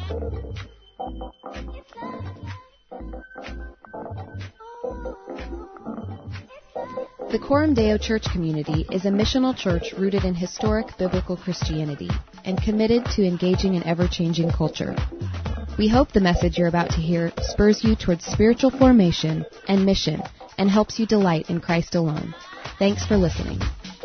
The Coram Deo Church Community is a missional church rooted in historic biblical Christianity and committed to engaging in ever-changing culture. We hope the message you're about to hear spurs you towards spiritual formation and mission and helps you delight in Christ alone. Thanks for listening.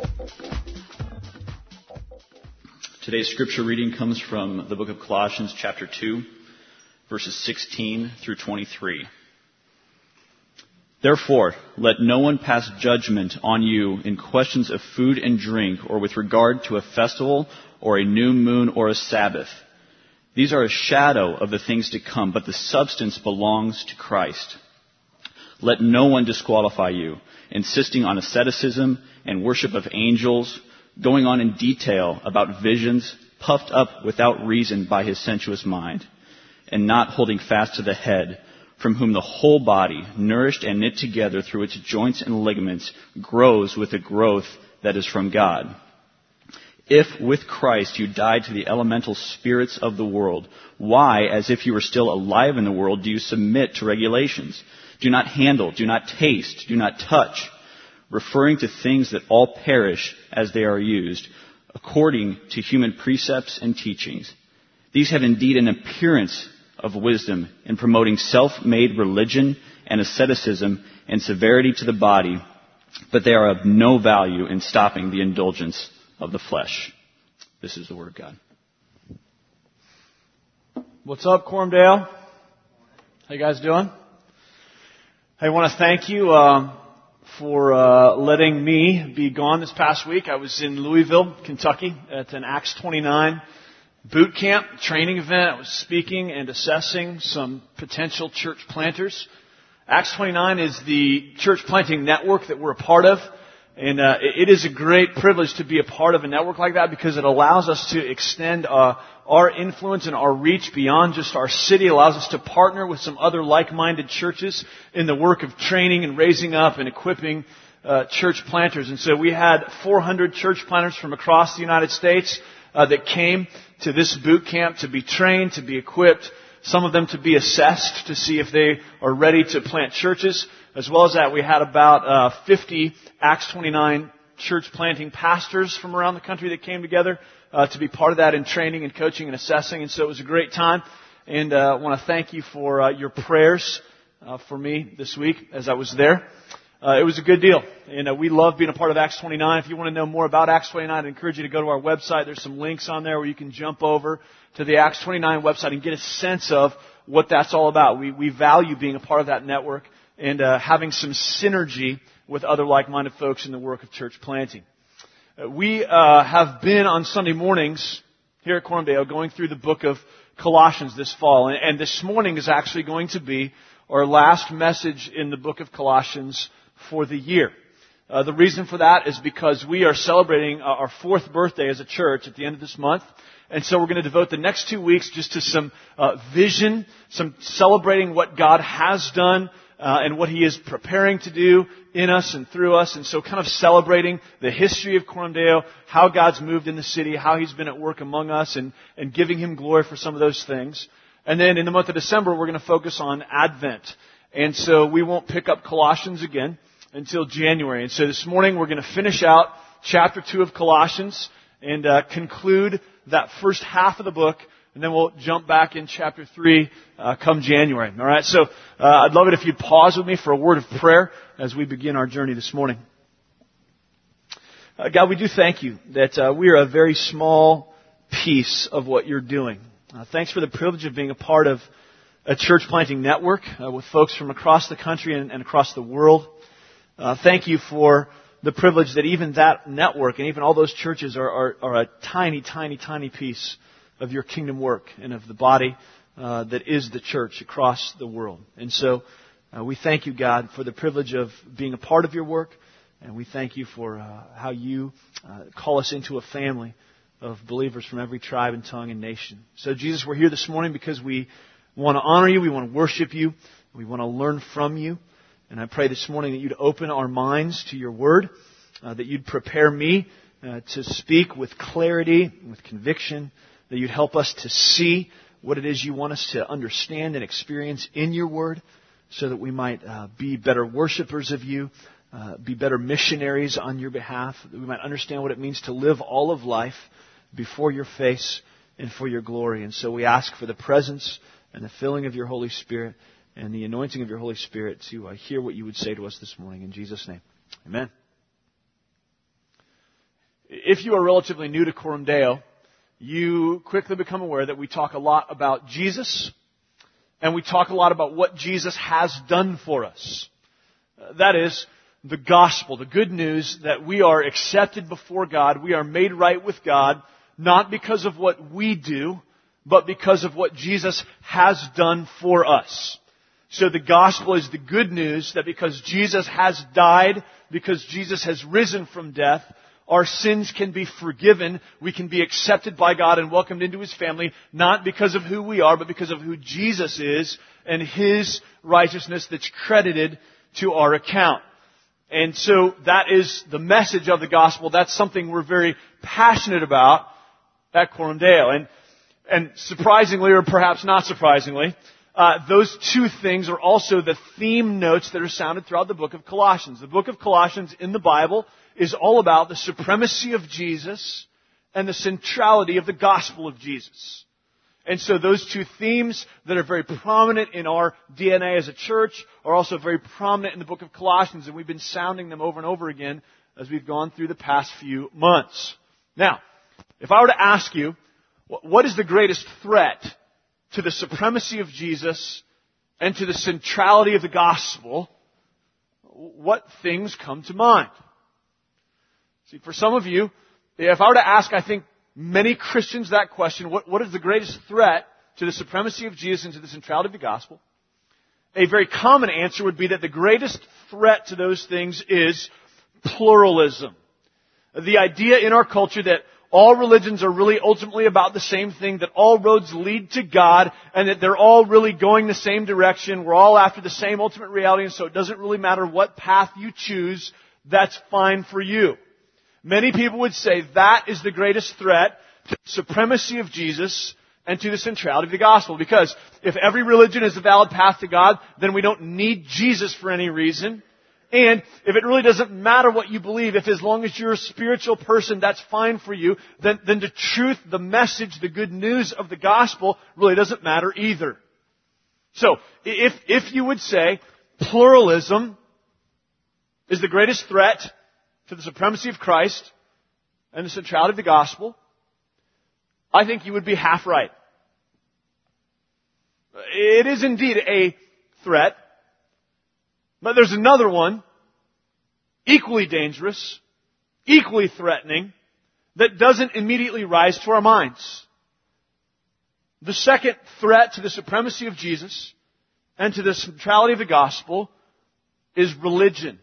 Today's scripture reading comes from the book of Colossians, chapter 2, verses 16 through 23. Therefore, let no one pass judgment on you in questions of food and drink, or with regard to a festival, or a new moon, or a Sabbath. These are a shadow of the things to come, but the substance belongs to Christ. Let no one disqualify you, insisting on asceticism and worship of angels, going on in detail about visions, puffed up without reason by his sensuous mind, and not holding fast to the head, from whom the whole body, nourished and knit together through its joints and ligaments, grows with a growth that is from God. If with Christ you died to the elemental spirits of the world, why, as if you were still alive in the world, do you submit to regulations? Do not handle, do not taste, do not touch, referring to things that all perish as they are used, according to human precepts and teachings. These have indeed an appearance of wisdom in promoting self-made religion and asceticism and severity to the body, but they are of no value in stopping the indulgence of the flesh. This is the word of God. What's up, Coram Deo? How you guys doing? I want to thank you for letting me be gone this past week. I was in Louisville, Kentucky at an Acts 29 boot camp, training event. I was speaking and assessing some potential church planters. Acts 29 is the church planting network that we're a part of. And it is a great privilege to be a part of a network like that because it allows us to extend our influence and our reach beyond just our city. It allows us to partner with some other like-minded churches in the work of training and raising up and equipping church planters. And so we had 400 church planters from across the United States that came to this boot camp to be trained, to be equipped, some of them to be assessed to see if they are ready to plant churches. As well as that, we had about 50 Acts 29 church planting pastors from around the country that came together to be part of that in training and coaching and assessing. And so it was a great time. And I want to thank you for your prayers for me this week as I was there. It was a good deal. And we love being a part of Acts 29. If you want to know more about Acts 29, I encourage you to go to our website. There's some links on there where you can jump over to the Acts 29 website and get a sense of what that's all about. We value being a part of that network and having some synergy with other like-minded folks in the work of church planting. We have been on Sunday mornings here at Coram Deo going through the book of Colossians this fall. And this morning is actually going to be our last message in the book of Colossians for the year. The reason for that is because we are celebrating our 4th birthday as a church at the end of this month. And so we're going to devote the next 2 weeks just to some vision, some celebrating what God has done, and what He is preparing to do in us and through us. And so kind of celebrating the history of Coram Deo, how God's moved in the city, how He's been at work among us, and giving Him glory for some of those things. And then in the month of December, we're going to focus on Advent. And so we won't pick up Colossians again until January. And so this morning, we're going to finish out chapter 2 of Colossians and conclude that first half of the book. And then we'll jump back in chapter 3 come January. All right, so I'd love it if you'd pause with me for a word of prayer as we begin our journey this morning. God, we do thank You that we are a very small piece of what You're doing. Thanks for the privilege of being a part of a church planting network with folks from across the country and across the world. Thank You for the privilege that even that network and even all those churches are a tiny, tiny, tiny piece of Your kingdom work and of the body that is the church across the world. And so we thank You, God, for the privilege of being a part of Your work. And we thank You for how You call us into a family of believers from every tribe and tongue and nation. So, Jesus, we're here this morning because we want to honor You, we want to worship You, we want to learn from You. And I pray this morning that You'd open our minds to Your word, that You'd prepare me to speak with clarity, with conviction, that You'd help us to see what it is you want us to understand and experience in your word so that we might be better worshipers of you, be better missionaries on your behalf, that we might understand what it means to live all of life before your face and for your glory. And so we ask for the presence and the filling of your Holy Spirit and the anointing of your Holy Spirit to hear what you would say to us this morning. In Jesus' name, amen. If you are relatively new to Coram Deo, you quickly become aware that we talk a lot about Jesus, and we talk a lot about what Jesus has done for us. That is, the gospel, the good news that we are accepted before God, we are made right with God, not because of what we do, but because of what Jesus has done for us. So the gospel is the good news that because Jesus has died, because Jesus has risen from death, our sins can be forgiven, we can be accepted by God and welcomed into His family, not because of who we are, but because of who Jesus is and His righteousness that's credited to our account. And so that is the message of the gospel. That's something we're very passionate about at Coram Deo. And surprisingly, or perhaps not surprisingly, those two things are also the theme notes that are sounded throughout the book of Colossians. The book of Colossians in the Bible is all about the supremacy of Jesus and the centrality of the gospel of Jesus. And so those two themes that are very prominent in our DNA as a church are also very prominent in the book of Colossians, and we've been sounding them over and over again as we've gone through the past few months. Now, if I were to ask you, what is the greatest threat to the supremacy of Jesus and to the centrality of the gospel, what things come to mind? See, for some of you, if I were to ask, I think, many Christians that question, what is the greatest threat to the supremacy of Jesus and to the centrality of the gospel? A very common answer would be that the greatest threat to those things is pluralism. The idea in our culture that all religions are really ultimately about the same thing, that all roads lead to God, and that they're all really going the same direction. We're all after the same ultimate reality, and so it doesn't really matter what path you choose, that's fine for you. Many people would say that is the greatest threat to the supremacy of Jesus and to the centrality of the gospel. Because if every religion is a valid path to God, then we don't need Jesus for any reason. And if it really doesn't matter what you believe, if as long as you're a spiritual person, that's fine for you, then the truth, the message, the good news of the gospel really doesn't matter either. So, if you would say pluralism is the greatest threat to the supremacy of Christ and the centrality of the gospel, I think you would be half right. It is indeed a threat, but there's another one, equally dangerous, equally threatening, that doesn't immediately rise to our minds. The second threat to the supremacy of Jesus and to the centrality of the gospel is religion.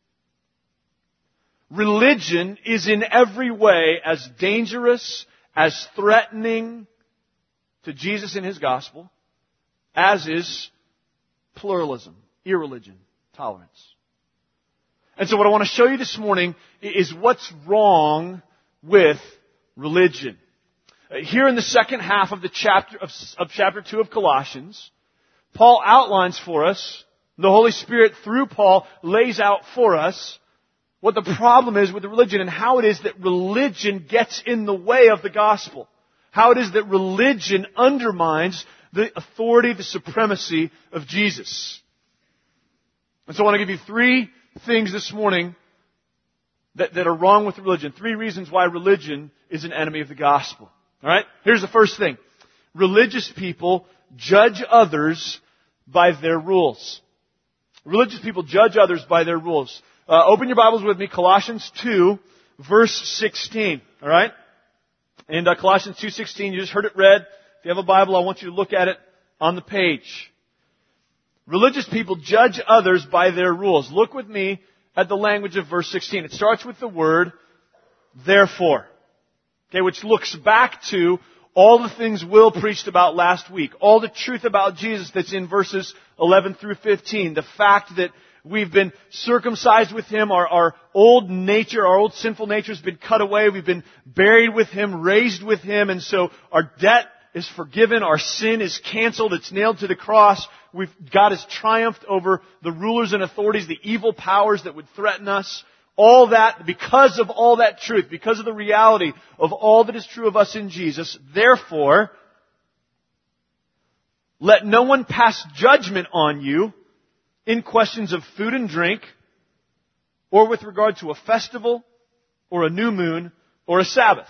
Religion is in every way as dangerous, as threatening to Jesus and His gospel, as is pluralism, irreligion, tolerance. And so what I want to show you this morning is what's wrong with religion. Here in the second half of the chapter 2 of Colossians, Paul outlines for us, the Holy Spirit through Paul lays out for us what the problem is with religion and how it is that religion gets in the way of the gospel. How it is that religion undermines the authority, the supremacy of Jesus. And so I want to give you three things this morning that are wrong with religion. Three reasons why religion is an enemy of the gospel. Alright? Here's the first thing. Religious people judge others by their rules. Religious people judge others by their rules. Open your Bibles with me, Colossians 2, verse 16. Alright? And Colossians 2:16, you just heard it read. If you have a Bible, I want you to look at it on the page. Religious people judge others by their rules. Look with me at the language of verse 16. It starts with the word, therefore. Okay, which looks back to all the things Will preached about last week. All the truth about Jesus that's in verses 11 through 15. The fact that we've been circumcised with Him. Our old nature, our old sinful nature has been cut away. We've been buried with Him, raised with Him. And so our debt is forgiven. Our sin is canceled. It's nailed to the cross. God has triumphed over the rulers and authorities, the evil powers that would threaten us. All that, because of all that truth, because of the reality of all that is true of us in Jesus, therefore, let no one pass judgment on you in questions of food and drink, or with regard to a festival, or a new moon, or a Sabbath.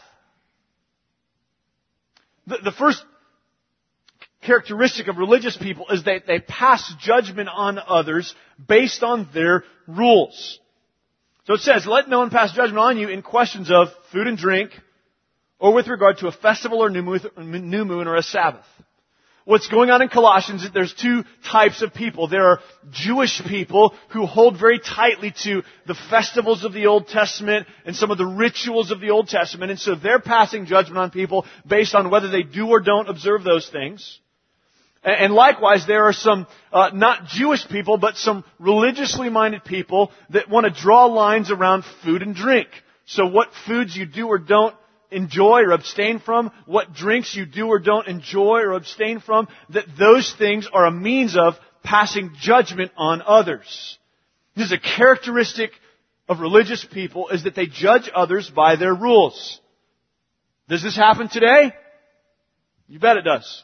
The first characteristic of religious people is that they pass judgment on others based on their rules. So it says, let no one pass judgment on you in questions of food and drink, or with regard to a festival or new moon or a Sabbath. What's going on in Colossians is there's two types of people. There are Jewish people who hold very tightly to the festivals of the Old Testament and some of the rituals of the Old Testament. And so they're passing judgment on people based on whether they do or don't observe those things. And likewise, there are some, not Jewish people, but some religiously minded people that want to draw lines around food and drink. So what foods you do or don't enjoy or abstain from, what drinks you do or don't enjoy or abstain from, that those things are a means of passing judgment on others. This is a characteristic of religious people, is that they judge others by their rules. Does this happen today? You bet it does.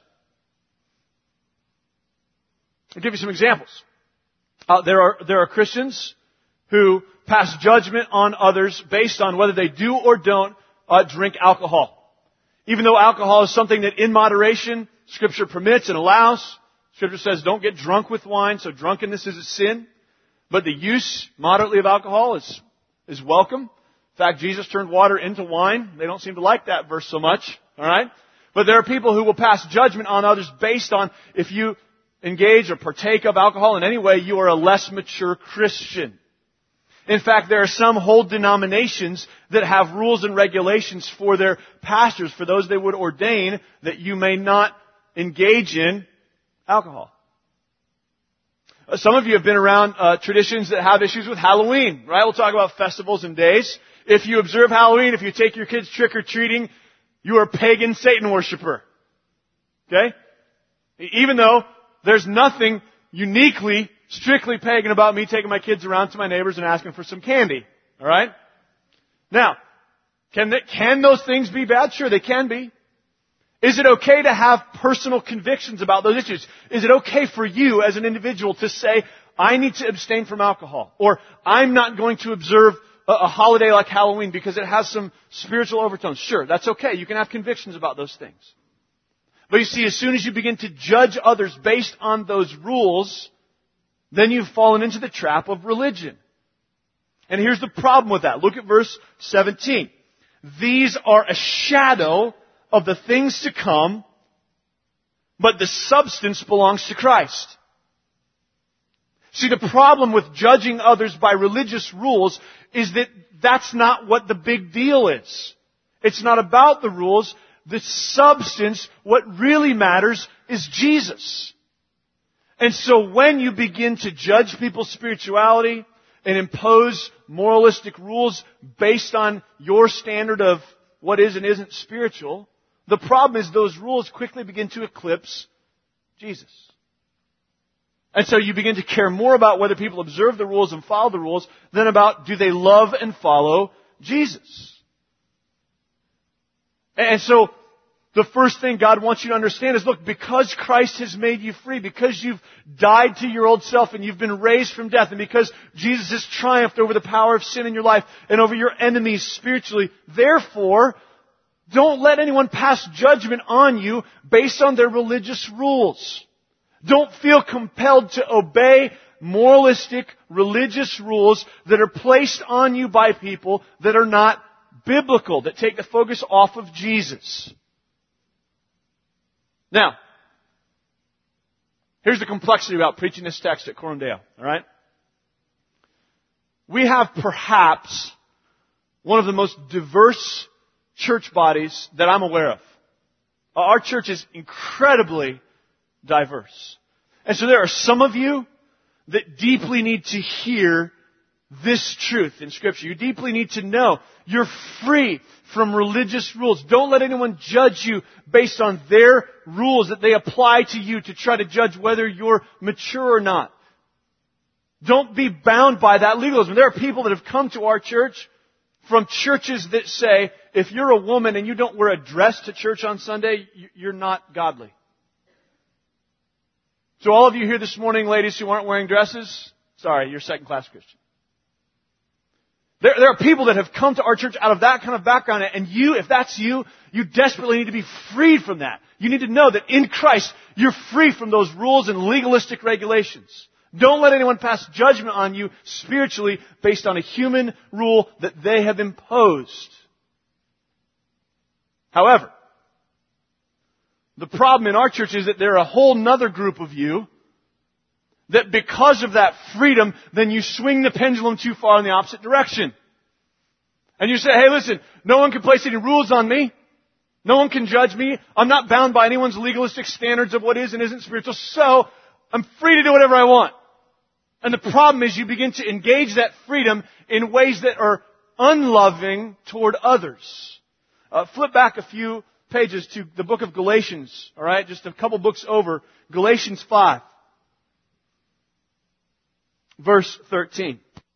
I'll give you some examples. There are Christians who pass judgment on others based on whether they do or don't drink alcohol. Even though alcohol is something that in moderation Scripture permits and allows. Scripture says don't get drunk with wine, so drunkenness is a sin. But the use moderately of alcohol is welcome. In fact, Jesus turned water into wine. They don't seem to like that verse so much. Alright? But there are people who will pass judgment on others based on if you engage or partake of alcohol in any way, you are a less mature Christian. In fact, there are some whole denominations that have rules and regulations for their pastors, for those they would ordain, that you may not engage in alcohol. Some of you have been around traditions that have issues with Halloween, right? We'll talk about festivals and days. If you observe Halloween, if you take your kids trick-or-treating, you are a pagan Satan worshiper. Okay? Even though there's nothing uniquely, strictly pagan about me taking my kids around to my neighbors and asking for some candy. Alright? Now, can those things be bad? Sure, they can be. Is it okay to have personal convictions about those issues? Is it okay for you as an individual to say, I need to abstain from alcohol? Or, I'm not going to observe a holiday like Halloween because it has some spiritual overtones? Sure, that's okay. You can have convictions about those things. But you see, as soon as you begin to judge others based on those rules, then you've fallen into the trap of religion. And here's the problem with that. Look at verse 17. These are a shadow of the things to come, but the substance belongs to Christ. See, the problem with judging others by religious rules is that that's not what the big deal is. It's not about the rules. The substance, what really matters, is Jesus. And so when you begin to judge people's spirituality and impose moralistic rules based on your standard of what is and isn't spiritual, the problem is those rules quickly begin to eclipse Jesus. And so you begin to care more about whether people observe the rules and follow the rules than about do they love and follow Jesus. And so the first thing God wants you to understand is, look, because Christ has made you free, because you've died to your old self and you've been raised from death, and because Jesus has triumphed over the power of sin in your life and over your enemies spiritually, therefore, don't let anyone pass judgment on you based on their religious rules. Don't feel compelled to obey moralistic religious rules that are placed on you by people that are not biblical, that take the focus off of Jesus. Now, here's the complexity about preaching this text at Coram Deo, alright? We have perhaps one of the most diverse church bodies that I'm aware of. Our church is incredibly diverse. And so there are some of you that deeply need to hear this truth in Scripture. You deeply need to know you're free from religious rules. Don't let anyone judge you based on their rules that they apply to you to try to judge whether you're mature or not. Don't be bound by that legalism. There are people that have come to our church from churches that say, if you're a woman and you don't wear a dress to church on Sunday, you're not godly. So all of you here this morning, ladies who aren't wearing dresses, sorry, you're second-class Christian. There are people that have come to our church out of that kind of background, and you, if that's you, you desperately need to be freed from that. You need to know that in Christ, you're free from those rules and legalistic regulations. Don't let anyone pass judgment on you spiritually based on a human rule that they have imposed. However, the problem in our church is that there are a whole nother group of you that because of that freedom, then you swing the pendulum too far in the opposite direction. And you say, hey, listen, no one can place any rules on me. No one can judge me. I'm not bound by anyone's legalistic standards of what is and isn't spiritual. So, I'm free to do whatever I want. And the problem is you begin to engage that freedom in ways that are unloving toward others. Flip back a few pages to the book of Galatians. Alright, just a couple books over. Galatians 5. Verse 13.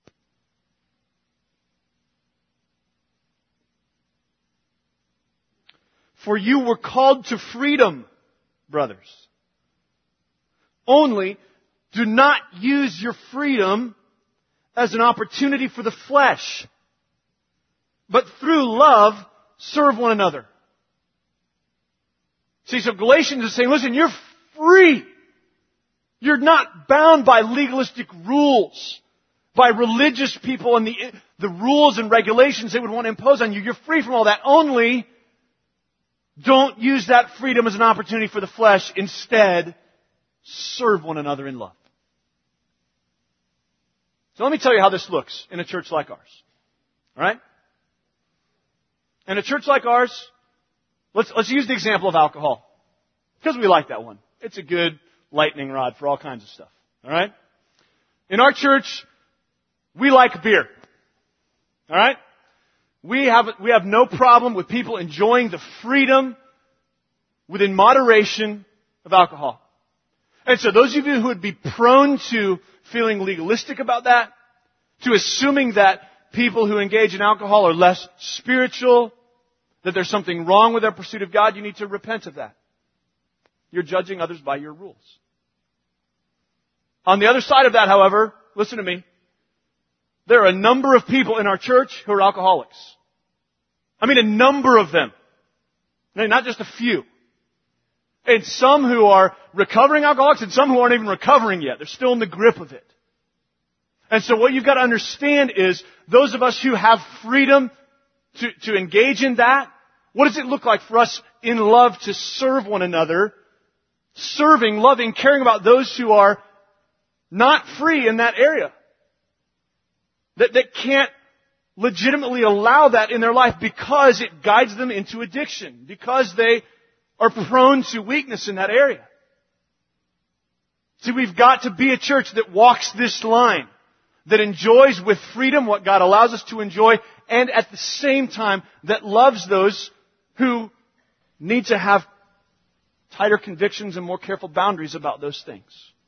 For you were called to freedom, brothers. Only do not use your freedom as an opportunity for the flesh, but through love serve one another. See, so Galatians is saying, listen, you're free. You're not bound by legalistic rules, by religious people and the rules and regulations they would want to impose on you. You're free from all that. Only don't use that freedom as an opportunity for the flesh. Instead, serve one another in love. So let me tell you how this looks in a church like ours. Alright? In a church like ours, let's use the example of alcohol. Because we like that one. It's a good lightning rod for all kinds of stuff. Alright? In our church, we like beer. Alright? We have no problem with people enjoying the freedom within moderation of alcohol. And so those of you who would be prone to feeling legalistic about that, to assuming that people who engage in alcohol are less spiritual, that there's something wrong with their pursuit of God, you need to repent of that. You're judging others by your rules. On the other side of that, however, listen to me, there are a number of people in our church who are alcoholics. I mean, a number of them. Not just a few. And some who are recovering alcoholics and some who aren't even recovering yet. They're still in the grip of it. And so what you've got to understand is those of us who have freedom to engage in that, what does it look like for us in love to serve one another? Serving, loving, caring about those who are not free in that area. That can't legitimately allow that in their life because it guides them into addiction. Because they are prone to weakness in that area. See, we've got to be a church that walks this line. That enjoys with freedom what God allows us to enjoy. And at the same time, that loves those who need to have tighter convictions and more careful boundaries about those things.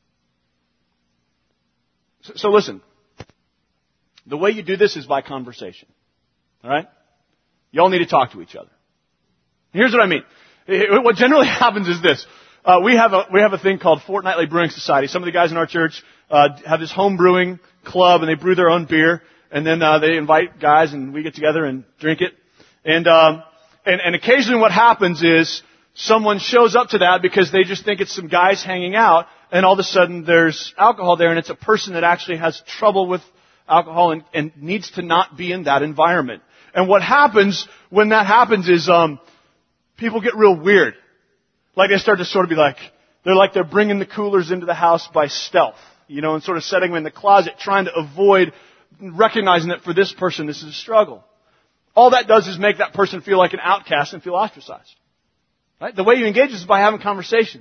So listen. The way you do this is by conversation. Alright? Y'all need to talk to each other. Here's what I mean. What generally happens is this. We have a thing called Fortnightly Brewing Society. Some of the guys in our church have this home brewing club, and they brew their own beer. And then they invite guys, and we get together and drink it. And occasionally what happens is someone shows up to that because they just think it's some guys hanging out, and all of a sudden there's alcohol there, and it's a person that actually has trouble with alcohol and needs to not be in that environment. And what happens when that happens is people get real weird. Like they start to sort of be like, they're bringing the coolers into the house by stealth, and sort of setting them in the closet, trying to avoid recognizing that for this person this is a struggle. All that does is make that person feel like an outcast and feel ostracized. Right? The way you engage is by having conversation.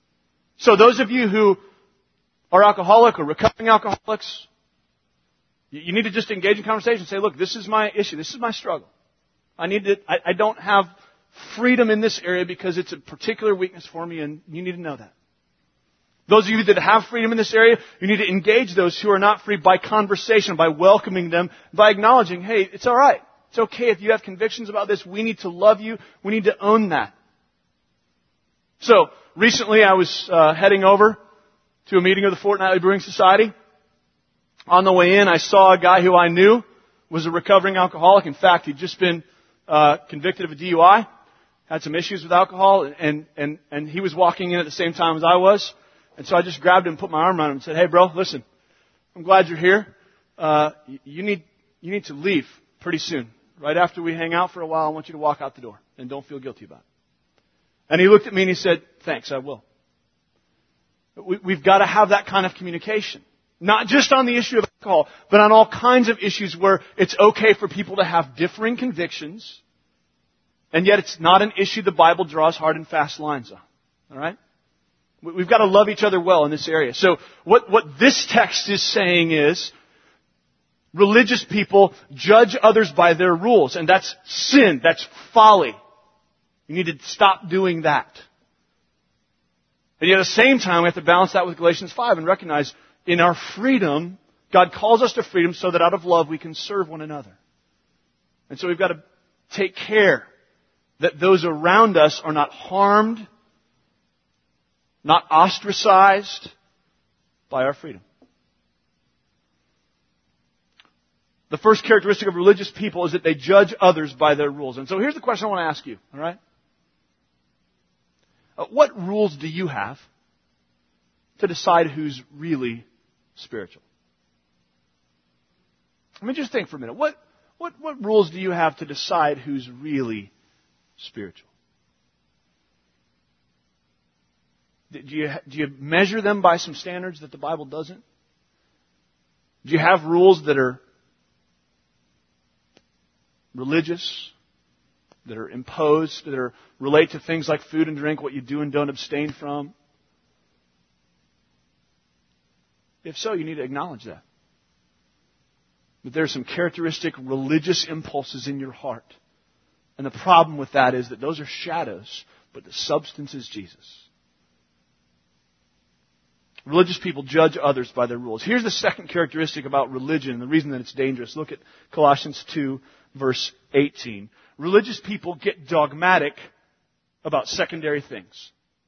So those of you who are alcoholic or recovering alcoholics, You need to just engage in conversation. Say, look, this is my issue. This is my struggle. I don't have freedom in this area because it's a particular weakness for me, and you need to know that. Those of you that have freedom in this area, you need to engage those who are not free by conversation, by welcoming them, by acknowledging, hey, it's all right. It's okay if you have convictions about this. We need to love you. We need to own that. So, recently I was heading over to a meeting of the Fortnightly Brewing Society. On the way in, I saw a guy who I knew was a recovering alcoholic. In fact, he'd just been convicted of a DUI, had some issues with alcohol, and he was walking in at the same time as I was. And so I just grabbed him, put my arm around him, and said, "Hey, bro, listen, I'm glad you're here. You need to leave pretty soon. Right after we hang out for a while, I want you to walk out the door, and don't feel guilty about it." And he looked at me and he said, "Thanks, I will." We've got to have that kind of communication. Not just on the issue of alcohol, but on all kinds of issues where it's okay for people to have differing convictions, and yet it's not an issue the Bible draws hard and fast lines on. All right? We've got to love each other well in this area. So what this text is saying is, religious people judge others by their rules, and that's sin. That's folly. You need to stop doing that. And yet at the same time, we have to balance that with Galatians 5 and recognize in our freedom, God calls us to freedom so that out of love we can serve one another. And so we've got to take care that those around us are not harmed, not ostracized by our freedom. The first characteristic of religious people is that they judge others by their rules. And so here's the question I want to ask you, all right? What rules do you have to decide who's really spiritual? I mean, just think for a minute. What rules do you have to decide who's really spiritual? Do you measure them by some standards that the Bible doesn't? Do you have rules that are religious, that are imposed, that relate to things like food and drink, what you do and don't abstain from? If so, you need to acknowledge that. But there are some characteristic religious impulses in your heart. And the problem with that is that those are shadows, but the substance is Jesus. Religious people judge others by their rules. Here's the second characteristic about religion, and the reason that it's dangerous. Look at Colossians 2, verse 18. Religious people get dogmatic about secondary things.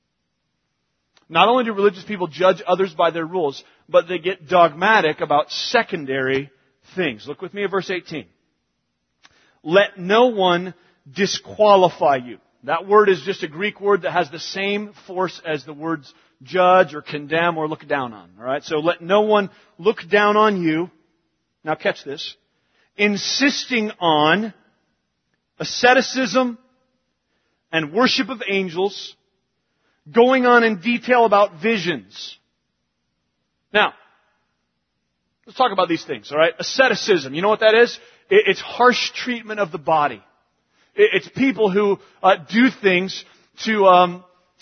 Not only do religious people judge others by their rules, but they get dogmatic about secondary things. Look with me at verse 18. Let no one disqualify you. That word is just a Greek word that has the same force as the words judge or condemn or look down on. All right? So let no one look down on you. Now catch this. Insisting on asceticism and worship of angels, going on in detail about visions. Now, let's talk about these things, all right? Asceticism, you know what that is? It's harsh treatment of the body. It's people who do things to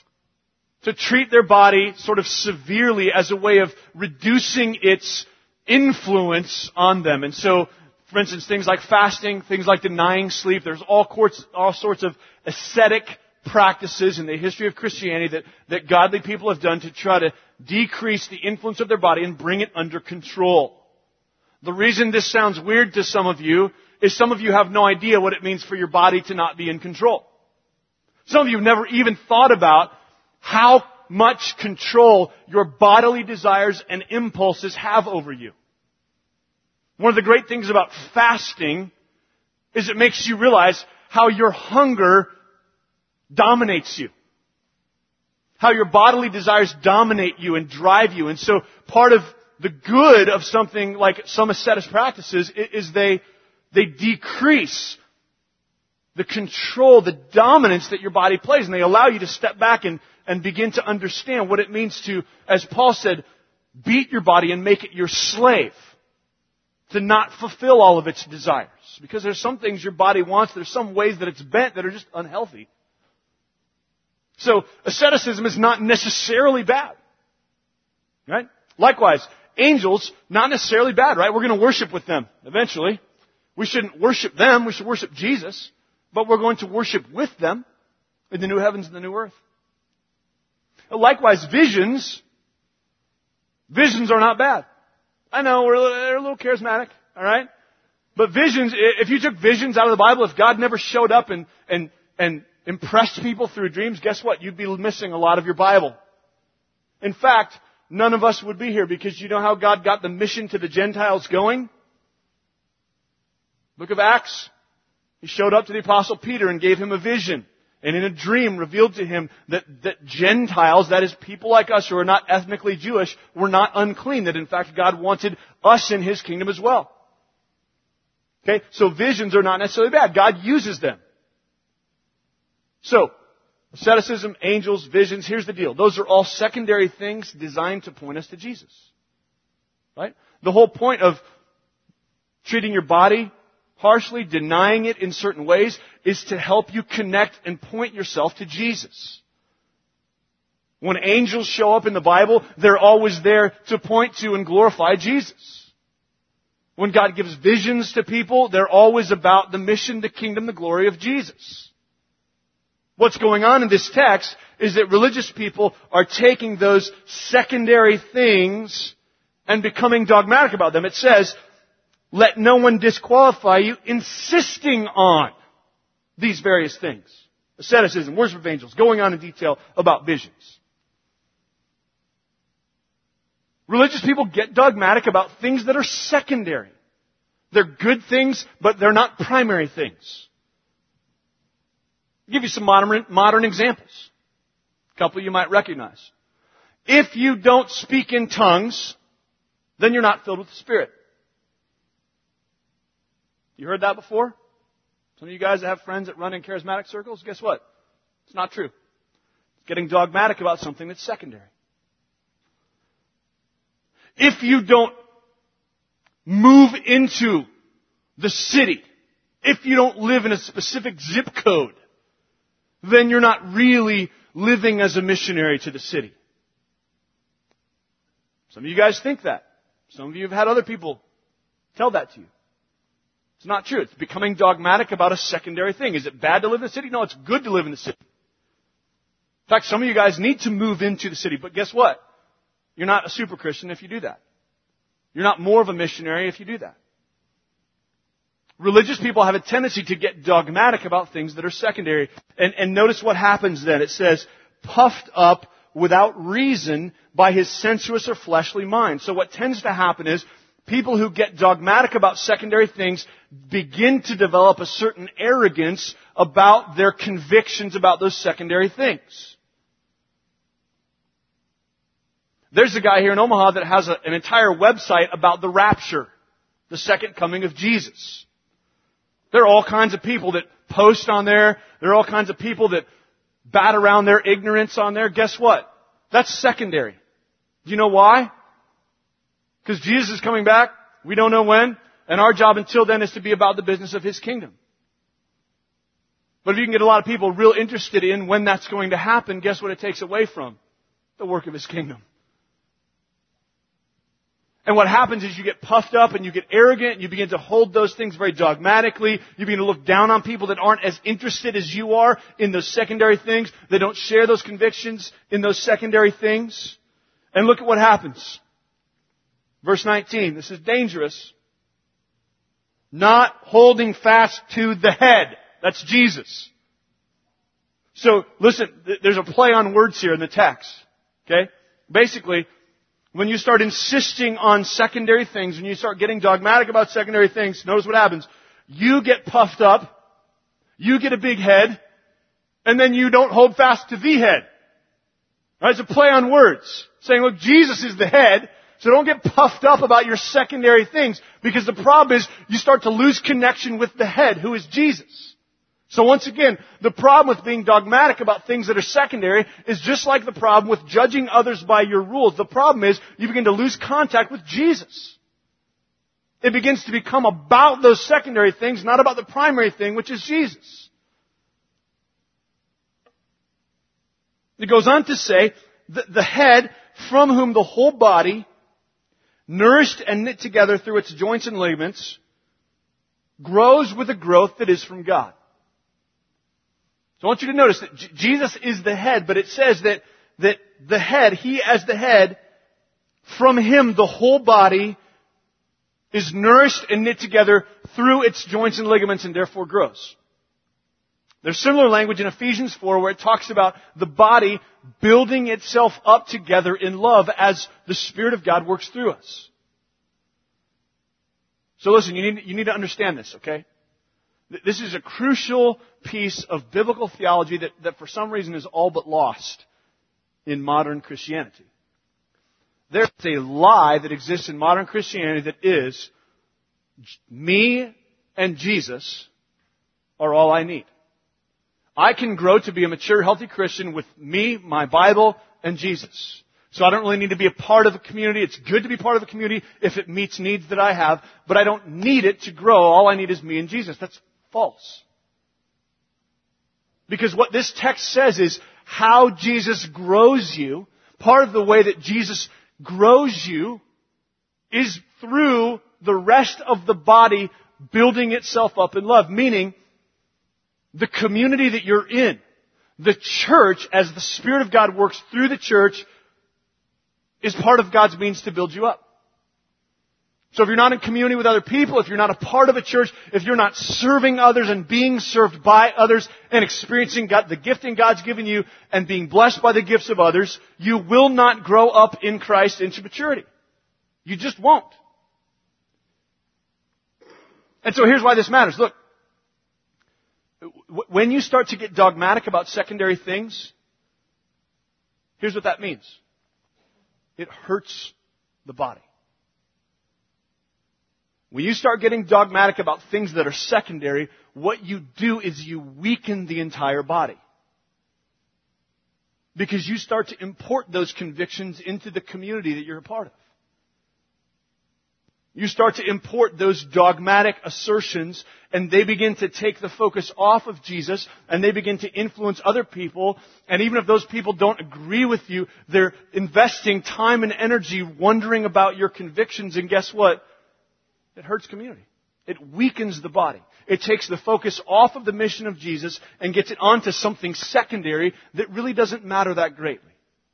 treat their body sort of severely as a way of reducing its influence on them. And so, for instance, things like fasting, things like denying sleep, there's all sorts of ascetic practices in the history of Christianity that godly people have done to try to decrease the influence of their body and bring it under control. The reason this sounds weird to some of you is some of you have no idea what it means for your body to not be in control. Some of you have never even thought about how much control your bodily desires and impulses have over you. One of the great things about fasting is it makes you realize how your hunger dominates you. How your bodily desires dominate you and drive you. And so part of the good of something like some ascetic practices is they decrease the control, the dominance that your body plays. And they allow you to step back and begin to understand what it means to, as Paul said, beat your body and make it your slave. To not fulfill all of its desires. Because there's some things your body wants, there's some ways that it's bent that are just unhealthy. So, asceticism is not necessarily bad. Right? Likewise, Angels, not necessarily bad, right? We're going to worship with them eventually. We shouldn't worship them. We should worship Jesus. But we're going to worship with them in the new heavens and the new earth. Likewise, visions are not bad. I know they're a little charismatic, all right? But visions, if you took visions out of the Bible, if God never showed up and impressed people through dreams, guess what? You'd be missing a lot of your Bible. In fact, none of us would be here because you know how God got the mission to the Gentiles going? Book of Acts. He showed up to the Apostle Peter and gave him a vision. And in a dream revealed to him that Gentiles, that is people like us who are not ethnically Jewish, were not unclean. That in fact God wanted us in His kingdom as well. Okay? So visions are not necessarily bad. God uses them. So, asceticism, angels, visions, here's the deal. Those are all secondary things designed to point us to Jesus. Right? The whole point of treating your body harshly, denying it in certain ways, is to help you connect and point yourself to Jesus. When angels show up in the Bible, they're always there to point to and glorify Jesus. When God gives visions to people, they're always about the mission, the kingdom, the glory of Jesus. What's going on in this text is that religious people are taking those secondary things and becoming dogmatic about them. It says, let no one disqualify you, insisting on these various things. Asceticism, worship of angels, going on in detail about visions. Religious people get dogmatic about things that are secondary. They're good things, but they're not primary things. I'll give you some modern examples. A couple you might recognize. If you don't speak in tongues, then you're not filled with the Spirit. You heard that before? Some of you guys that have friends that run in charismatic circles, guess what? It's not true. It's getting dogmatic about something that's secondary. If you don't move into the city, if you don't live in a specific zip code, then you're not really living as a missionary to the city. Some of you guys think that. Some of you have had other people tell that to you. It's not true. It's becoming dogmatic about a secondary thing. Is it bad to live in the city? No, it's good to live in the city. In fact, some of you guys need to move into the city. But guess what? You're not a super Christian if you do that. You're not more of a missionary if you do that. Religious people have a tendency to get dogmatic about things that are secondary. And notice what happens then. It says, puffed up without reason by his sensuous or fleshly mind. So what tends to happen is, people who get dogmatic about secondary things begin to develop a certain arrogance about their convictions about those secondary things. There's a guy here in Omaha that has an entire website about the rapture, the second coming of Jesus. There are all kinds of people that post on there. There are all kinds of people that bat around their ignorance on there. Guess what? That's secondary. Do you know why? Because Jesus is coming back. We don't know when. And our job until then is to be about the business of His kingdom. But if you can get a lot of people real interested in when that's going to happen, guess what it takes away from? The work of His kingdom. And what happens is you get puffed up and you get arrogant and you begin to hold those things very dogmatically. You begin to look down on people that aren't as interested as you are in those secondary things. They don't share those convictions in those secondary things. And look at what happens. Verse 19, this is dangerous. Not holding fast to the head. That's Jesus. So, listen, there's a play on words here in the text. Okay? Basically, when you start insisting on secondary things, when you start getting dogmatic about secondary things, notice what happens. You get puffed up, you get a big head, and then you don't hold fast to the head. Right? It's a play on words. Saying, look, Jesus is the head, so don't get puffed up about your secondary things, because the problem is you start to lose connection with the head, who is Jesus. So once again, the problem with being dogmatic about things that are secondary is just like the problem with judging others by your rules. The problem is you begin to lose contact with Jesus. It begins to become about those secondary things, not about the primary thing, which is Jesus. It goes on to say that the head, from whom the whole body, nourished and knit together through its joints and ligaments, grows with a growth that is from God. So I want you to notice that Jesus is the head, but it says that the head, He as the head, from Him the whole body is nourished and knit together through its joints and ligaments and therefore grows. There's similar language in Ephesians 4 where it talks about the body building itself up together in love as the Spirit of God works through us. So listen, you need to understand this, okay? This is a crucial piece of biblical theology that for some reason is all but lost in modern Christianity. There's a lie that exists in modern Christianity that is, me and Jesus are all I need. I can grow to be a mature, healthy Christian with me, my Bible, and Jesus. So I don't really need to be a part of a community. It's good to be part of a community if it meets needs that I have, but I don't need it to grow. All I need is me and Jesus. That's false. Because what this text says is how Jesus grows you. Part of the way that Jesus grows you is through the rest of the body building itself up in love. Meaning, the community that you're in, the church, as the Spirit of God works through the church, is part of God's means to build you up. So if you're not in community with other people, if you're not a part of a church, if you're not serving others and being served by others and experiencing God, the gifting God's given you and being blessed by the gifts of others, you will not grow up in Christ into maturity. You just won't. And so here's why this matters. Look, when you start to get dogmatic about secondary things, here's what that means. It hurts the body. When you start getting dogmatic about things that are secondary, what you do is you weaken the entire body. Because you start to import those convictions into the community that you're a part of. You start to import those dogmatic assertions, and they begin to take the focus off of Jesus, and they begin to influence other people. And even if those people don't agree with you, they're investing time and energy wondering about your convictions, and guess what? It hurts community. It weakens the body. It takes the focus off of the mission of Jesus and gets it onto something secondary that really doesn't matter that greatly.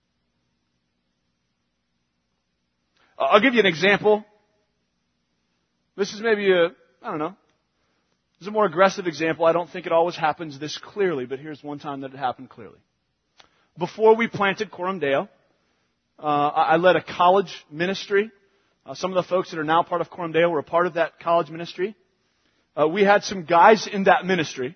I'll give you an example. This is maybe this is a more aggressive example. I don't think it always happens this clearly, but here's one time that it happened clearly. Before we planted Coram Deo, I led a college ministry. Some of the folks that are now part of Coram Deo were a part of that college ministry. We had some guys in that ministry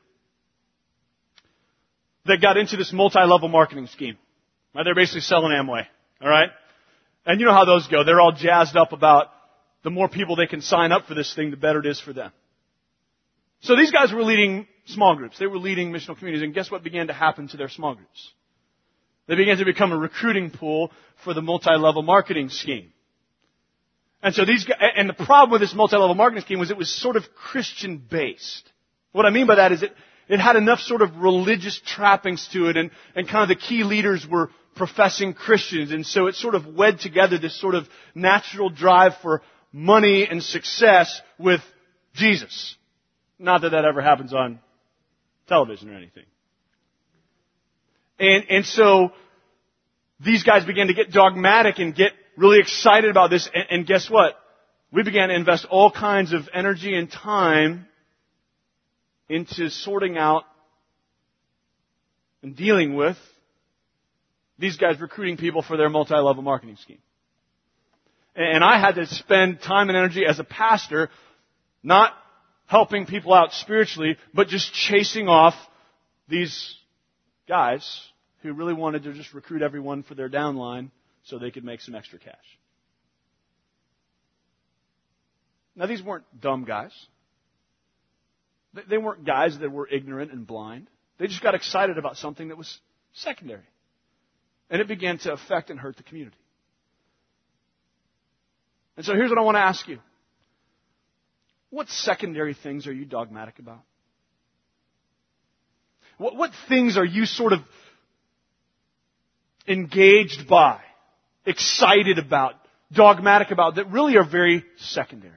that got into this multi-level marketing scheme. Right? They're basically selling Amway. All right? And you know how those go. They're all jazzed up about the more people they can sign up for this thing, the better it is for them. So these guys were leading small groups. They were leading missional communities. And guess what began to happen to their small groups? They began to become a recruiting pool for the multi-level marketing scheme. And so and the problem with this multi-level marketing scheme was it was sort of Christian-based. What I mean by that is it had enough sort of religious trappings to it, and kind of the key leaders were professing Christians. And so it sort of wed together this sort of natural drive for money and success with Jesus. Not that ever happens on television or anything. And so these guys began to get dogmatic and get really excited about this. And guess what? We began to invest all kinds of energy and time into sorting out and dealing with these guys recruiting people for their multi-level marketing scheme. And I had to spend time and energy as a pastor, not helping people out spiritually, but just chasing off these guys who really wanted to just recruit everyone for their downline so they could make some extra cash. Now, these weren't dumb guys. They weren't guys that were ignorant and blind. They just got excited about something that was secondary. And it began to affect and hurt the community. And so here's what I want to ask you. What secondary things are you dogmatic about? What things are you sort of engaged by, excited about, dogmatic about that really are very secondary?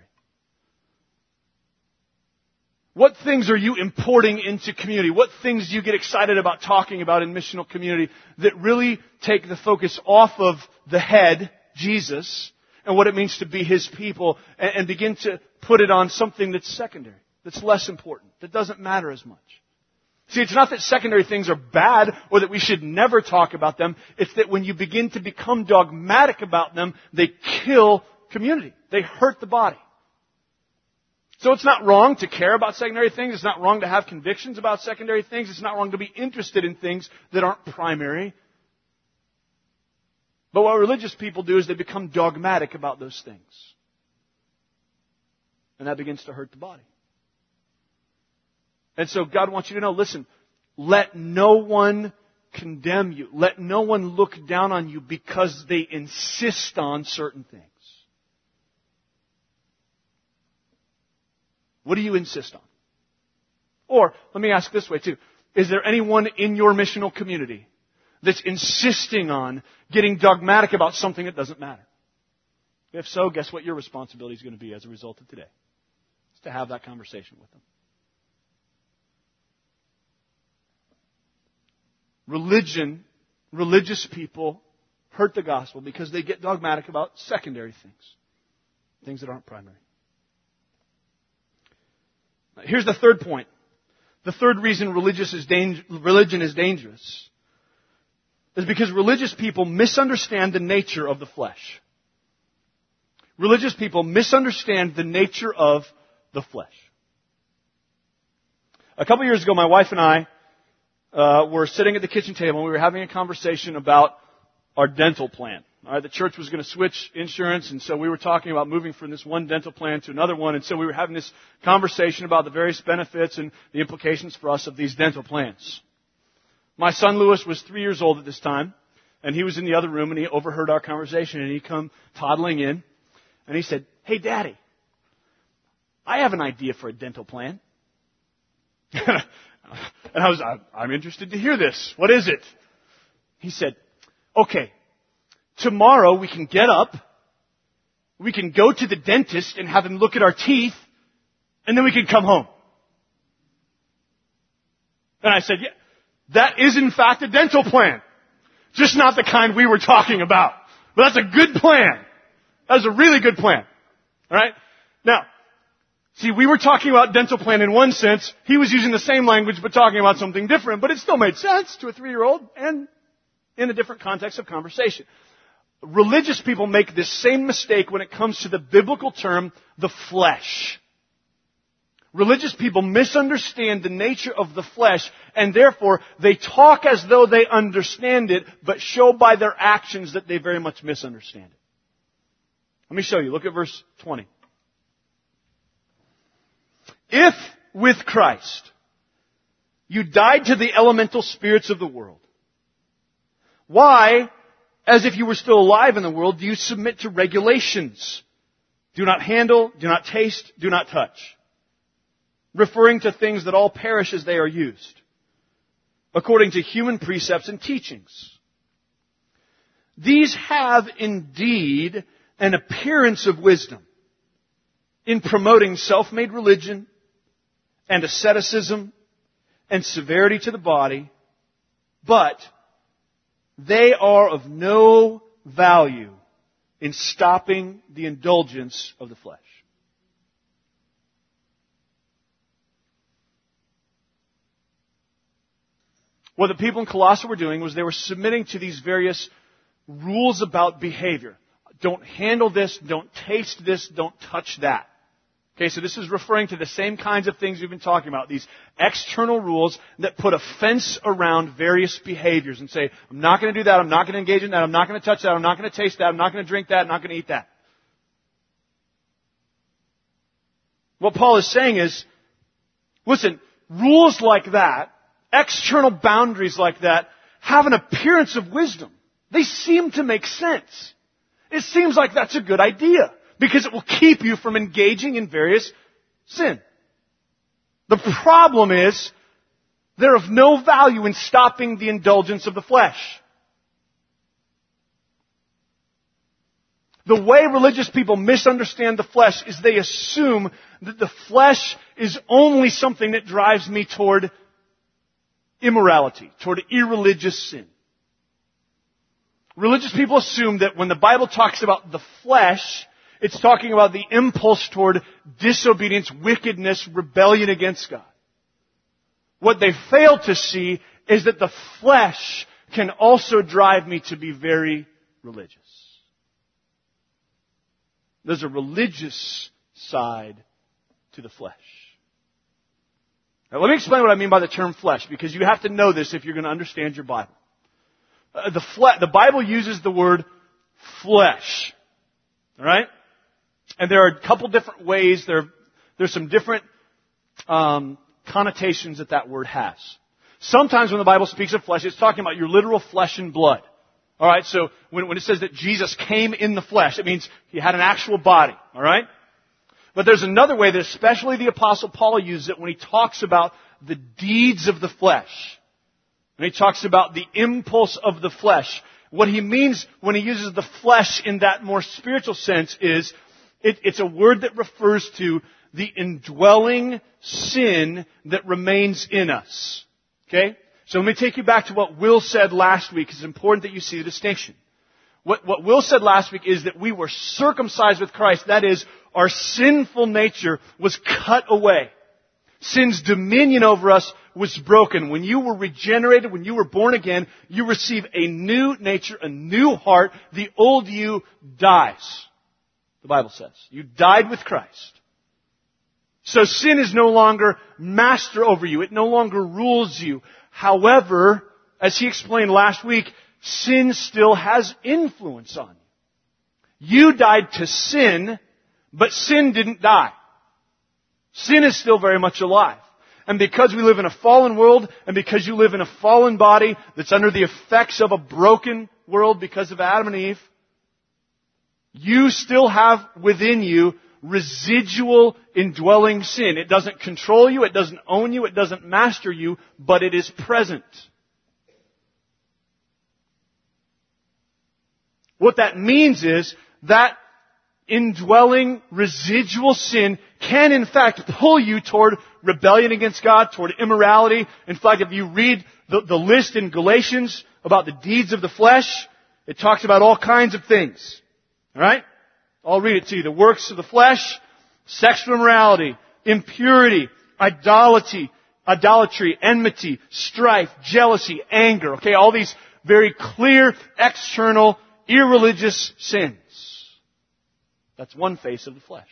What things are you importing into community? What things do you get excited about talking about in missional community that really take the focus off of the head, Jesus, and what it means to be His people, and begin to put it on something that's secondary, that's less important, that doesn't matter as much? See, it's not that secondary things are bad or that we should never talk about them. It's that when you begin to become dogmatic about them, they kill community. They hurt the body. So it's not wrong to care about secondary things. It's not wrong to have convictions about secondary things. It's not wrong to be interested in things that aren't primary. But what religious people do is they become dogmatic about those things. And that begins to hurt the body. And so God wants you to know, listen, let no one condemn you. Let no one look down on you because they insist on certain things. What do you insist on? Or, let me ask this way too. Is there anyone in your missional community that's insisting on getting dogmatic about something that doesn't matter? If so, guess what your responsibility is going to be as a result of today? It's to have that conversation with them. Religious people hurt the gospel because they get dogmatic about secondary things that aren't primary. Here's the third point. The third reason religion is dangerous is because religious people misunderstand the nature of the flesh. Religious people misunderstand the nature of the flesh. A couple years ago, my wife and I were sitting at the kitchen table and we were having a conversation about our dental plan. All right, the church was going to switch insurance, and so we were talking about moving from this one dental plan to another one, and so we were having this conversation about the various benefits and the implications for us of these dental plans. My son Lewis was 3 years old at this time, and he was in the other room, and he overheard our conversation, and he come toddling in, and he said, "Hey, Daddy, I have an idea for a dental plan." And I'm interested to hear this. What is it? He said, "Okay, tomorrow we can get up, we can go to the dentist and have him look at our teeth, and then we can come home." And I said, "Yeah, that is in fact a dental plan. Just not the kind we were talking about. But that's a good plan. That's a really good plan." All right? Now, see, we were talking about dental plan in one sense. He was using the same language but talking about something different. But it still made sense to a 3-year-old and in a different context of conversation. Religious people make this same mistake when it comes to the biblical term, the flesh. Religious people misunderstand the nature of the flesh, and therefore they talk as though they understand it, but show by their actions that they very much misunderstand it. Let me show you. Look at verse 20. If with Christ you died to the elemental spirits of the world, why, as if you were still alive in the world, do you submit to regulations? Do not handle, do not taste, do not touch. Referring to things that all perish as they are used, according to human precepts and teachings. These have indeed an appearance of wisdom in promoting self-made religion and asceticism and severity to the body, but they are of no value in stopping the indulgence of the flesh. What the people in Colossae were doing was they were submitting to these various rules about behavior. Don't handle this, don't taste this, don't touch that. Okay, so this is referring to the same kinds of things we've been talking about. These external rules that put a fence around various behaviors and say, I'm not going to do that, I'm not going to engage in that, I'm not going to touch that, I'm not going to taste that, I'm not going to drink that, I'm not going to eat that. What Paul is saying is, listen, rules like that, external boundaries like that, have an appearance of wisdom. They seem to make sense. It seems like that's a good idea, because it will keep you from engaging in various sin. The problem is, they're of no value in stopping the indulgence of the flesh. The way religious people misunderstand the flesh is they assume that the flesh is only something that drives me toward immorality, toward irreligious sin. Religious people assume that when the Bible talks about the flesh, it's talking about the impulse toward disobedience, wickedness, rebellion against God. What they fail to see is that the flesh can also drive me to be very religious. There's a religious side to the flesh. Now, let me explain what I mean by the term flesh, because you have to know this if you're going to understand your Bible. The Bible uses the word flesh. All right? And there are a couple different ways. There's some different connotations that word has. Sometimes when the Bible speaks of flesh, it's talking about your literal flesh and blood. All right? So when it says that Jesus came in the flesh, it means He had an actual body. All right? But there's another way that especially the Apostle Paul uses it when he talks about the deeds of the flesh. When he talks about the impulse of the flesh. What he means when he uses the flesh in that more spiritual sense is it's a word that refers to the indwelling sin that remains in us. Okay? So let me take you back to what Will said last week. It's important that you see the distinction. What Will said last week is that we were circumcised with Christ. That is, our sinful nature was cut away. Sin's dominion over us was broken. When you were regenerated, when you were born again, you receive a new nature, a new heart. The old you dies. The Bible says. You died with Christ. So sin is no longer master over you. It no longer rules you. However, as he explained last week, sin still has influence on you. You died to sin, but sin didn't die. Sin is still very much alive. And because we live in a fallen world, and because you live in a fallen body that's under the effects of a broken world because of Adam and Eve, you still have within you residual indwelling sin. It doesn't control you, it doesn't own you, it doesn't master you, but it is present. What that means is that indwelling residual sin can in fact pull you toward rebellion against God, toward immorality. In fact, if you read the list in Galatians about the deeds of the flesh, it talks about all kinds of things. Alright? I'll read it to you. The works of the flesh, sexual immorality, impurity, idolatry, enmity, strife, jealousy, anger. Okay, all these very clear, external, irreligious sins. That's one face of the flesh.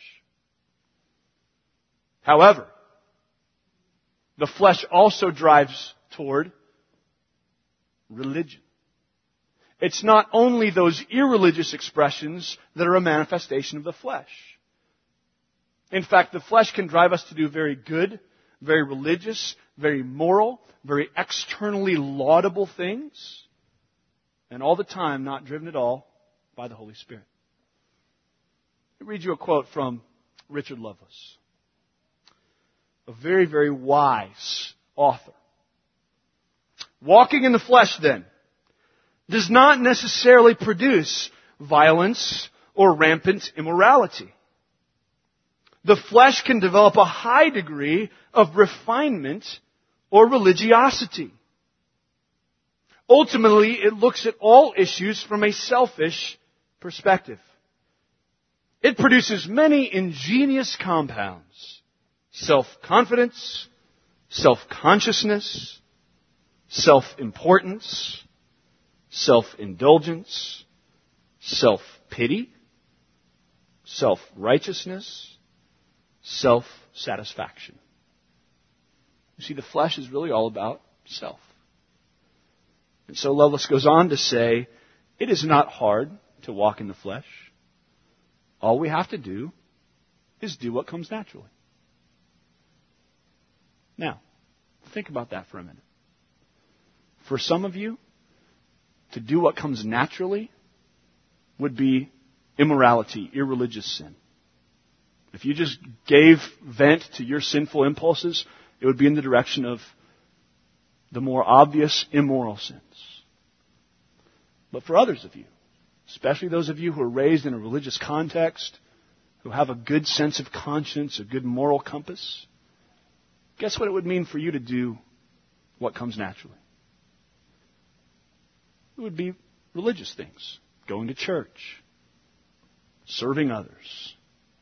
However, the flesh also drives toward religion. It's not only those irreligious expressions that are a manifestation of the flesh. In fact, the flesh can drive us to do very good, very religious, very moral, very externally laudable things, and all the time not driven at all by the Holy Spirit. Let me read you a quote from Richard Lovelace, a very, very wise author. Walking in the flesh, then, does not necessarily produce violence or rampant immorality. The flesh can develop a high degree of refinement or religiosity. Ultimately, it looks at all issues from a selfish perspective. It produces many ingenious compounds: self-confidence, self-consciousness, self-importance, self-indulgence, self-pity, self-righteousness, self-satisfaction. You see, the flesh is really all about self. And so Lovelace goes on to say, it is not hard to walk in the flesh. All we have to do is do what comes naturally. Now, think about that for a minute. For some of you, to do what comes naturally would be immorality, irreligious sin. If you just gave vent to your sinful impulses, it would be in the direction of the more obvious immoral sins. But for others of you, especially those of you who are raised in a religious context, who have a good sense of conscience, a good moral compass, guess what it would mean for you to do what comes naturally? It would be religious things. Going to church. Serving others.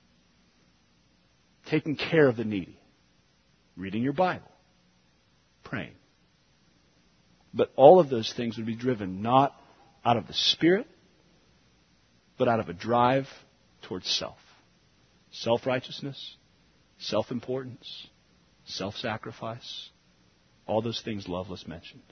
Taking care of the needy. Reading your Bible. Praying. But all of those things would be driven not out of the Spirit, but out of a drive towards self. Self-righteousness, self-importance, self-sacrifice, all those things Lovelace mentioned.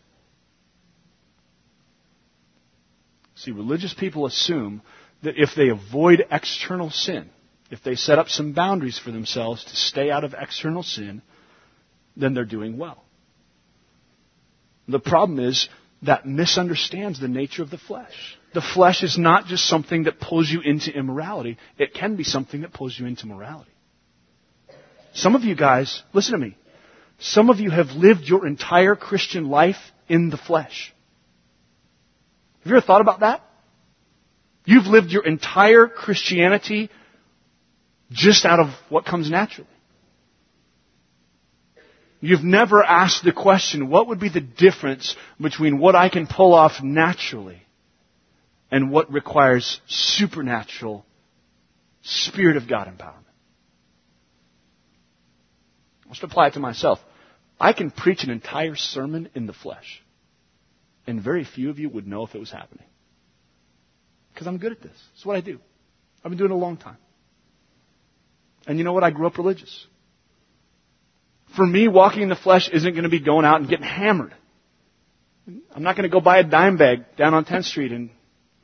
See, religious people assume that if they avoid external sin, if they set up some boundaries for themselves to stay out of external sin, then they're doing well. The problem is that misunderstands the nature of the flesh. The flesh is not just something that pulls you into immorality. It can be something that pulls you into morality. Some of you guys, listen to me. Some of you have lived your entire Christian life in the flesh. Have you ever thought about that? You've lived your entire Christianity just out of what comes naturally. You've never asked the question, what would be the difference between what I can pull off naturally and what requires supernatural Spirit of God empowerment? I'll just apply it to myself. I can preach an entire sermon in the flesh, and very few of you would know if it was happening. Because I'm good at this. It's what I do. I've been doing it a long time. And you know what? I grew up religious. For me, walking in the flesh isn't going to be going out and getting hammered. I'm not going to go buy a dime bag down on 10th Street and,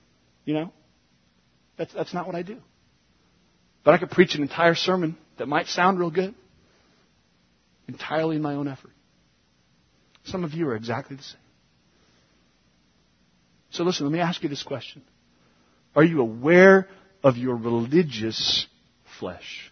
that's not what I do. But I could preach an entire sermon that might sound real good entirely in my own effort. Some of you are exactly the same. So listen, let me ask you this question. Are you aware of your religious flesh?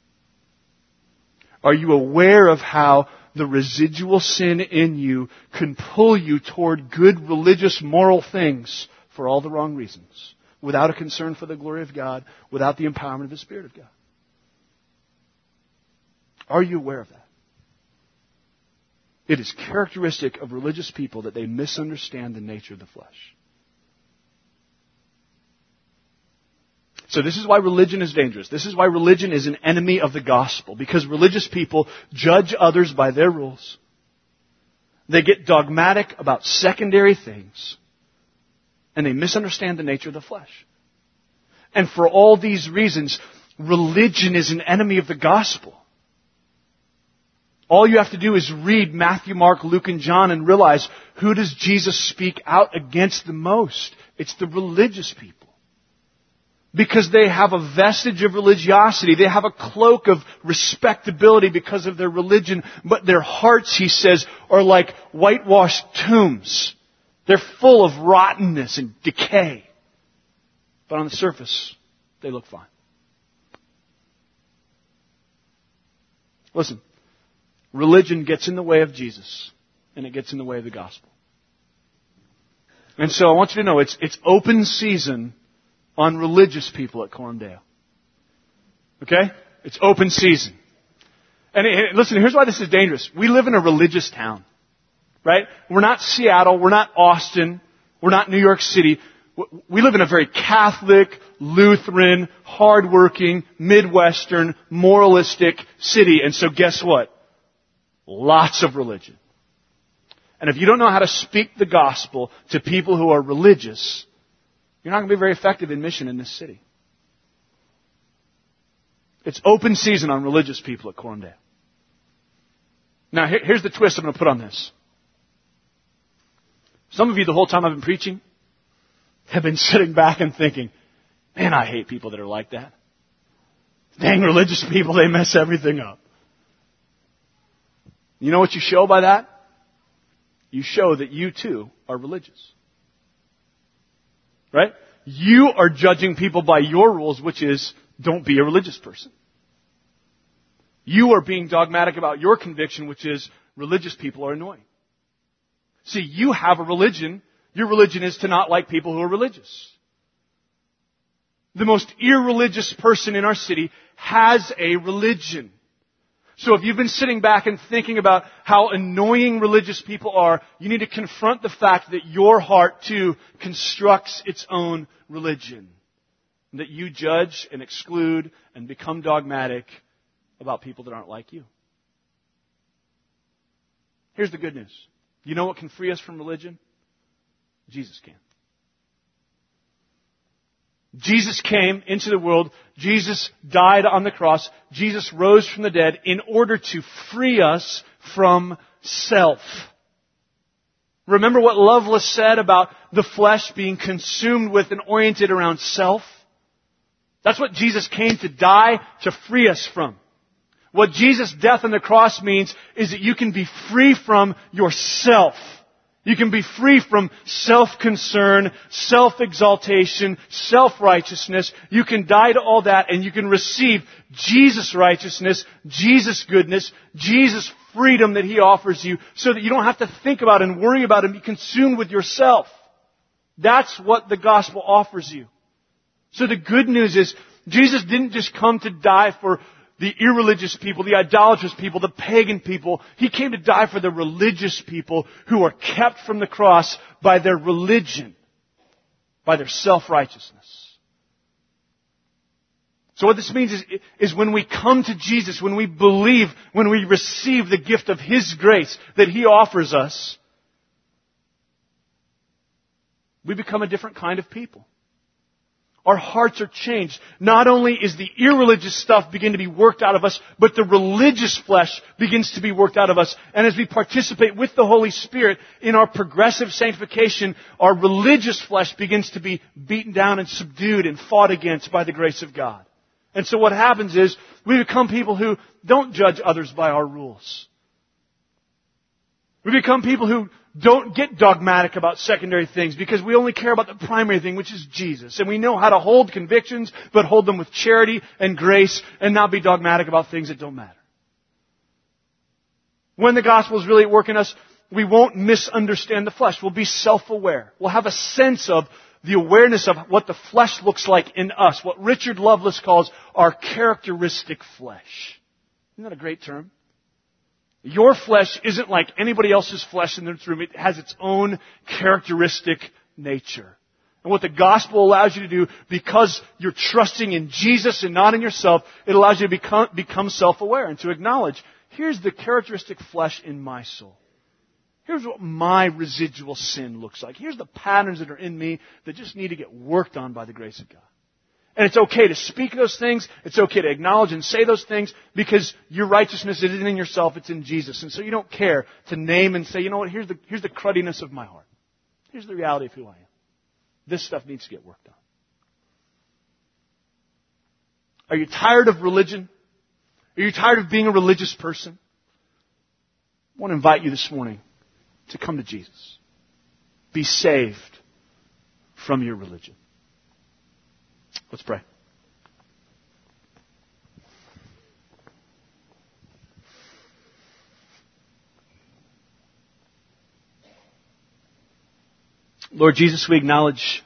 Are you aware of how the residual sin in you can pull you toward good religious moral things for all the wrong reasons, without a concern for the glory of God, without the empowerment of the Spirit of God? Are you aware of that? It is characteristic of religious people that they misunderstand the nature of the flesh. So this is why religion is dangerous. This is why religion is an enemy of the gospel. Because religious people judge others by their rules. They get dogmatic about secondary things. And they misunderstand the nature of the flesh. And for all these reasons, religion is an enemy of the gospel. All you have to do is read Matthew, Mark, Luke, and John and realize, who does Jesus speak out against the most? It's the religious people. Because they have a vestige of religiosity. They have a cloak of respectability because of their religion. But their hearts, he says, are like whitewashed tombs. They're full of rottenness and decay. But on the surface, they look fine. Listen, religion gets in the way of Jesus. And it gets in the way of the gospel. And so I want you to know, it's open season on religious people at Cormdale. Okay? It's open season. And listen, here's why this is dangerous. We live in a religious town. Right? We're not Seattle. We're not Austin. We're not New York City. We live in a very Catholic, Lutheran, hardworking, Midwestern, moralistic city. And so guess what? Lots of religion. And if you don't know how to speak the gospel to people who are religious, you're not going to be very effective in mission in this city. It's open season on religious people at Cormdale. Now, here's the twist I'm going to put on this. Some of you, the whole time I've been preaching, have been sitting back and thinking, man, I hate people that are like that. Dang religious people, they mess everything up. You know what you show by that? You show that you too are religious. Right? You are judging people by your rules, which is, don't be a religious person. You are being dogmatic about your conviction, which is, religious people are annoying. See, you have a religion. Your religion is to not like people who are religious. the most irreligious person in our city has a religion. So if you've been sitting back and thinking about how annoying religious people are, you need to confront the fact that your heart too constructs its own religion. And that you judge and exclude and become dogmatic about people that aren't like you. Here's the good news. You know what can free us from religion? Jesus can. Jesus came into the world. Jesus died on the cross. Jesus rose from the dead in order to free us from self. Remember what Lovelace said about the flesh being consumed with and oriented around self? That's what Jesus came to die to free us from. What Jesus' death on the cross means is that you can be free from yourself. You can be free from self-concern, self-exaltation, self-righteousness. You can die to all that and you can receive Jesus' righteousness, Jesus' goodness, Jesus' freedom that He offers you so that you don't have to think about and worry about and be consumed with yourself. That's what the gospel offers you. So the good news is Jesus didn't just come to die for the irreligious people, the idolatrous people, the pagan people. He came to die for the religious people who are kept from the cross by their religion, by their self-righteousness. So what this means is when we come to Jesus, when we believe, when we receive the gift of His grace that He offers us, we become a different kind of people. Our hearts are changed. Not only is the irreligious stuff begin to be worked out of us, but the religious flesh begins to be worked out of us. And as we participate with the Holy Spirit in our progressive sanctification, our religious flesh begins to be beaten down and subdued and fought against by the grace of God. And so what happens is we become people who don't judge others by our rules. We become people who don't get dogmatic about secondary things because we only care about the primary thing, which is Jesus. And we know how to hold convictions, but hold them with charity and grace and not be dogmatic about things that don't matter. When the gospel is really at work in us, we won't misunderstand the flesh. We'll be self-aware. We'll have a sense of the awareness of what the flesh looks like in us, what Richard Lovelace calls our characteristic flesh. Isn't that a great term? Your flesh isn't like anybody else's flesh in this room. It has its own characteristic nature. And what the gospel allows you to do, because you're trusting in Jesus and not in yourself, it allows you to become self-aware and to acknowledge, here's the characteristic flesh in my soul. Here's what my residual sin looks like. Here's the patterns that are in me that just need to get worked on by the grace of God. And it's okay to speak those things. It's okay to acknowledge and say those things because your righteousness isn't in yourself, it's in Jesus. And so you don't care to name and say, you know what, here's the cruddiness of my heart. Here's the reality of who I am. This stuff needs to get worked on. Are you tired of religion? Are you tired of being a religious person? I want to invite you this morning to come to Jesus. Be saved from your religion. Let's pray. Lord Jesus, we acknowledge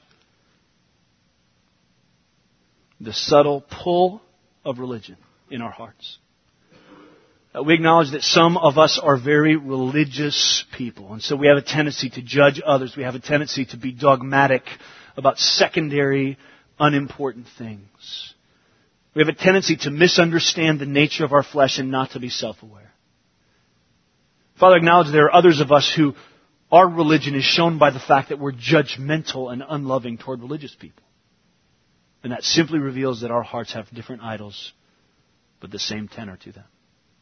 the subtle pull of religion in our hearts. We acknowledge that some of us are very religious people, and so we have a tendency to judge others. We have a tendency to be dogmatic about secondary, unimportant things. We have a tendency to misunderstand the nature of our flesh and not to be self-aware. Father, acknowledge there are others of us who our religion is shown by the fact that we're judgmental and unloving toward religious people. And that simply reveals that our hearts have different idols, but the same tenor to them.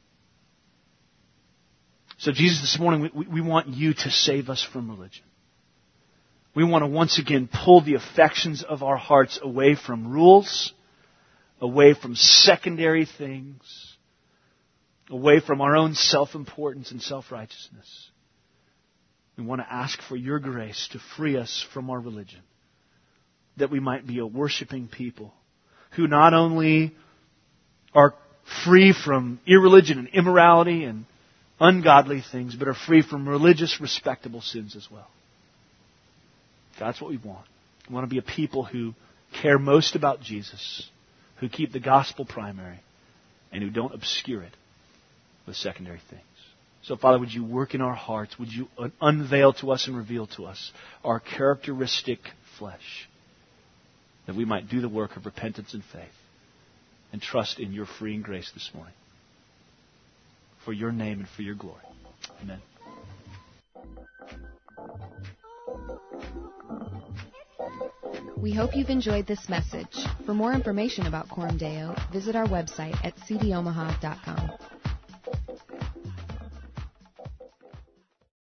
So Jesus, this morning we want you to save us from religion. We want to once again pull the affections of our hearts away from rules, away from secondary things, away from our own self-importance and self-righteousness. We want to ask for your grace to free us from our religion, that we might be a worshiping people who not only are free from irreligion and immorality and ungodly things, but are free from religious, respectable sins as well. That's what we want. We want to be a people who care most about Jesus, who keep the gospel primary, and who don't obscure it with secondary things. So, Father, would you work in our hearts? Would you unveil to us and reveal to us our characteristic flesh, that we might do the work of repentance and faith and trust in your freeing grace this morning. For your name and for your glory. Amen. We hope you've enjoyed this message. For more information about Coram Deo, visit our website at cdomaha.com.